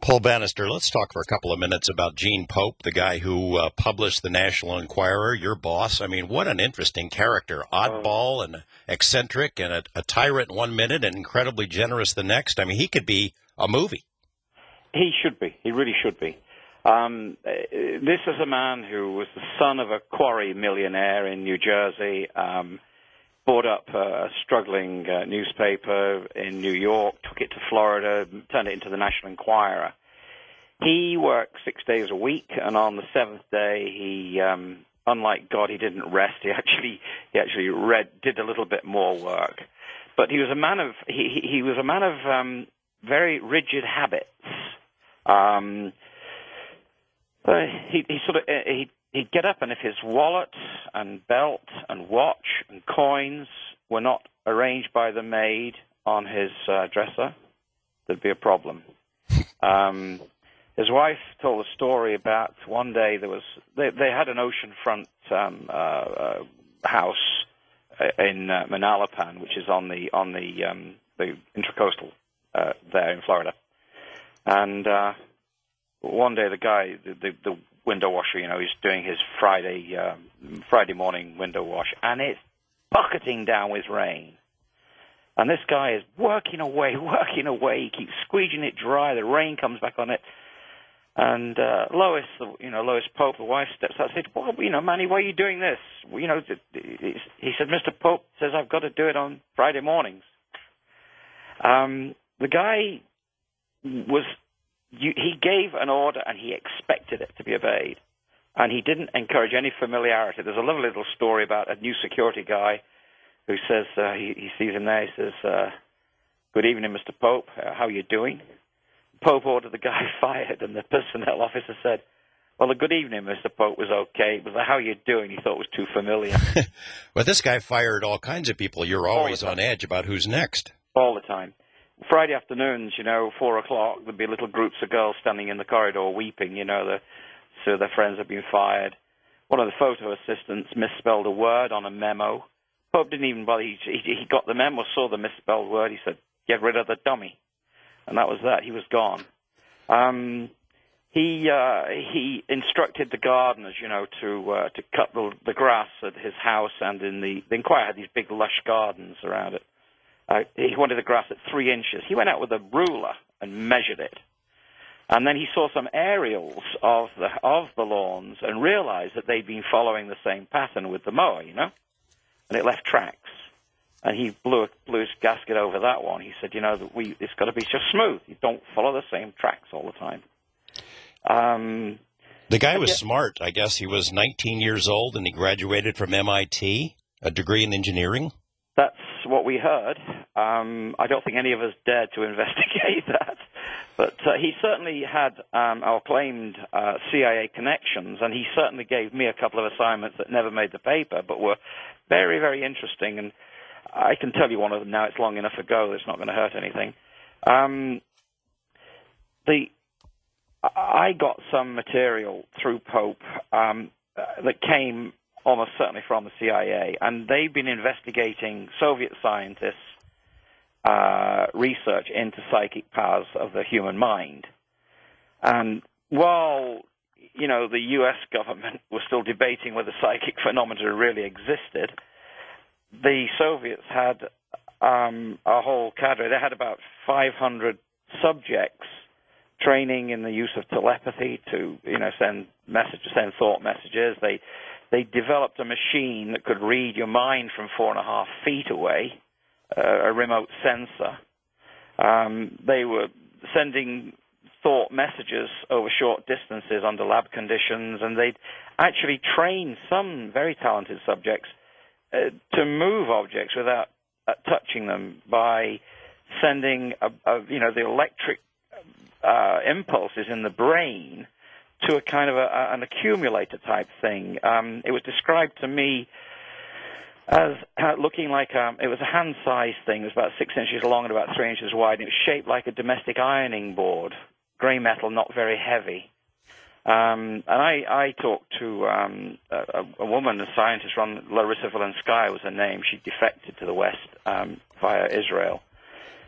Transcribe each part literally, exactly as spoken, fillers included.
Paul Bannister, let's talk for a couple of minutes about Gene Pope, the guy who uh, published the National Enquirer, your boss. I mean, what an interesting character. Oddball and eccentric and a, a tyrant one minute and incredibly generous the next. I mean, he could be a movie. He should be. He really should be. Um, this is a man who was the son of a quarry millionaire in New Jersey, um, bought up a struggling uh, newspaper in New York, took it to Florida, turned it into the National Enquirer. He worked six days a week, and on the seventh day, he, um, unlike God, he didn't rest. He actually, he actually read, did a little bit more work. But he was a man of, he, he was a man of um, very rigid habits. Um, uh, he, he sort of, uh, he. He'd get up, and if his wallet and belt and watch and coins were not arranged by the maid on his uh, dresser, there'd be a problem. Um, his wife told a story about one day there was they, they had an oceanfront um, uh, uh, house in uh, Manalapan, which is on the on the um, the intracoastal uh, there in Florida, and uh, one day the guy the, the, the window washer, you know, he's doing his Friday um, Friday morning window wash, and it's bucketing down with rain. And this guy is working away, working away. He keeps squeeging it dry. The rain comes back on it. And uh, Lois, you know, Lois Pope, the wife, steps out and says, well, you know, Manny, why are you doing this? You know, he said, Mister Pope says I've got to do it on Friday mornings. Um, the guy was... You, he gave an order, and he expected it to be obeyed. And he didn't encourage any familiarity. There's a lovely little story about a new security guy who says, uh, he, he sees him there, he says, uh, good evening, Mister Pope, uh, how are you doing? Pope ordered the guy fired, and the personnel officer said, well, the good evening, Mister Pope was okay, but the how are you doing he thought was too familiar. Well, this guy fired all kinds of people. You're always on edge about who's next. All the time. Friday afternoons, you know, four o'clock, there'd be little groups of girls standing in the corridor weeping, you know, the, so their friends had been fired. One of the photo assistants misspelled a word on a memo. Pope didn't even bother. He, he, he got the memo, saw the misspelled word. He said, get rid of the dummy. And that was that. He was gone. Um, he uh, he instructed the gardeners, you know, to uh, to cut the, the grass at his house, and in the, the Enquirer had these big lush gardens around it. Uh, he wanted the grass at three inches. He went out with a ruler and measured it. And then he saw some aerials of the of the lawns and realized that they'd been following the same pattern with the mower, you know? And it left tracks. And he blew, blew his gasket over that one. He said, you know, that we it's got to be just smooth. You don't follow the same tracks all the time. Um, the guy was smart. I guess he was nineteen years old, and he graduated from M I T, a degree in engineering. That's what we heard. Um, I don't think any of us dared to investigate that. But uh, he certainly had um, our claimed uh, C I A connections, and he certainly gave me a couple of assignments that never made the paper, but were very, very interesting. And I can tell you one of them now. It's long enough ago that it's not going to hurt anything. Um, the I got some material through Pope um, that came almost certainly from the C I A, and they've been investigating Soviet scientists' uh, research into psychic powers of the human mind. And while, you know, the U S government was still debating whether psychic phenomena really existed, the Soviets had um, a whole cadre. They had about five hundred subjects training in the use of telepathy to, you know, send messages, send thought messages. They They developed a machine that could read your mind from four and a half feet away, uh, a remote sensor. Um, they were sending thought messages over short distances under lab conditions, and they'd actually trained some very talented subjects uh, to move objects without uh, touching them by sending, a, a, you know, the electric uh, impulses in the brain to a kind of a, an accumulator type thing. Um, it was described to me as uh, looking like a, it was a hand-sized thing. It was about six inches long and about three inches wide. And it was shaped like a domestic ironing board, gray metal, not very heavy. Um, and I, I talked to um, a, a woman, a scientist, Larissa Valenskaya was her name. She defected to the West um, via Israel.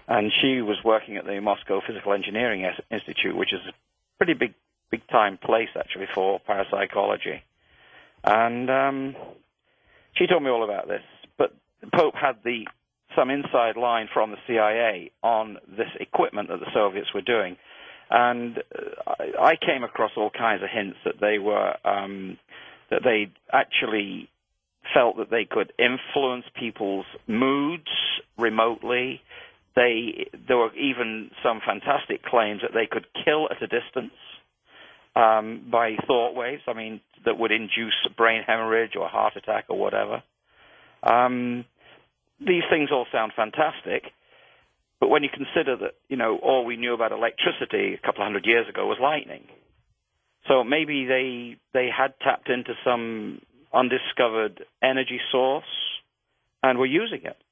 and she was working at the Moscow Physical Engineering Institute, which is a pretty big, big-time place, actually, for parapsychology. And um, she told me all about this. But Pope had the some inside line from the C I A on this equipment that the Soviets were doing. And uh, I came across all kinds of hints that they were, um, that they actually felt that they could influence people's moods remotely. They, there were even some fantastic claims that they could kill at a distance um, by thought waves, I mean, that would induce brain hemorrhage or heart attack or whatever. Um, these things all sound fantastic, but when you consider that, you know, all we knew about electricity a couple of hundred years ago was lightning. So maybe they they had tapped into some undiscovered energy source and were using it.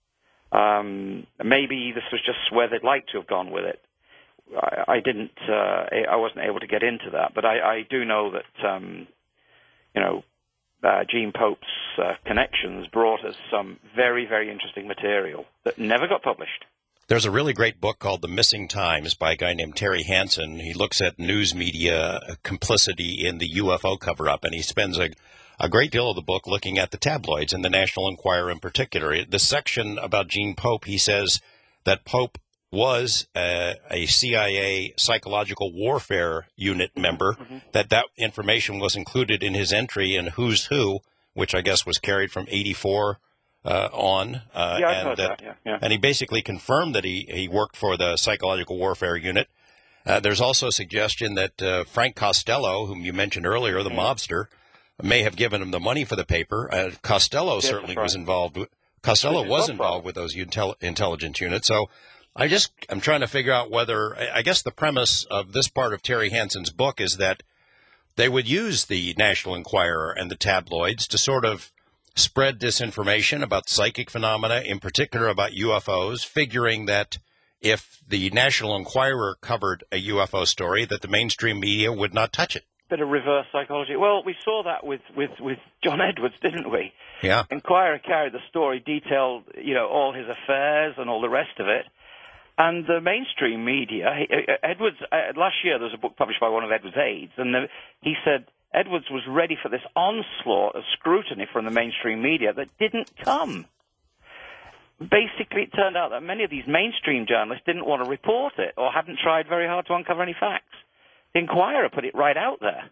Um, maybe this was just where they'd like to have gone with it. I, I didn't, uh, I wasn't able to get into that, but I, I do know that, um, you know, uh, Gene Pope's uh, connections brought us some very, very interesting material that never got published. There's a really great book called The Missing Times by a guy named Terry Hansen. He looks at news media complicity in the U F O cover-up, and he spends a A great deal of the book looking at the tabloids and the National Enquirer in particular. The section about Gene Pope, he says that Pope was a, a C I A psychological warfare unit member, mm-hmm. that that information was included in his entry in Who's Who, which I guess was carried from eighty-four uh, on. Uh, yeah, I've and heard that, that, yeah, yeah. And he basically confirmed that he, he worked for the psychological warfare unit. Uh, there's also a suggestion that uh, Frank Costello, whom you mentioned earlier, the mm-hmm. mobster, may have given him the money for the paper. Uh, Costello yes, certainly right. was involved. With, Costello was involved with those intel, intelligence units. So I just I'm trying to figure out whether I guess the premise of this part of Terry Hansen's book is that they would use the National Enquirer and the tabloids to sort of spread disinformation about psychic phenomena, in particular about U F Os, figuring that if the National Enquirer covered a U F O story, that the mainstream media would not touch it. Bit of reverse psychology. Well, we saw that with, with, with John Edwards, didn't we? Yeah. Enquirer carried the story, detailed, you know, all his affairs and all the rest of it. And the mainstream media, Edwards, uh, last year there was a book published by one of Edwards' aides, and the, he said Edwards was ready for this onslaught of scrutiny from the mainstream media that didn't come. Basically, it turned out that many of these mainstream journalists didn't want to report it or hadn't tried very hard to uncover any facts. The Enquirer put it right out there.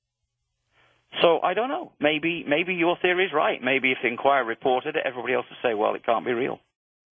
So I don't know. Maybe maybe your theory is right. Maybe if the Enquirer reported it, everybody else would say, well, it can't be real.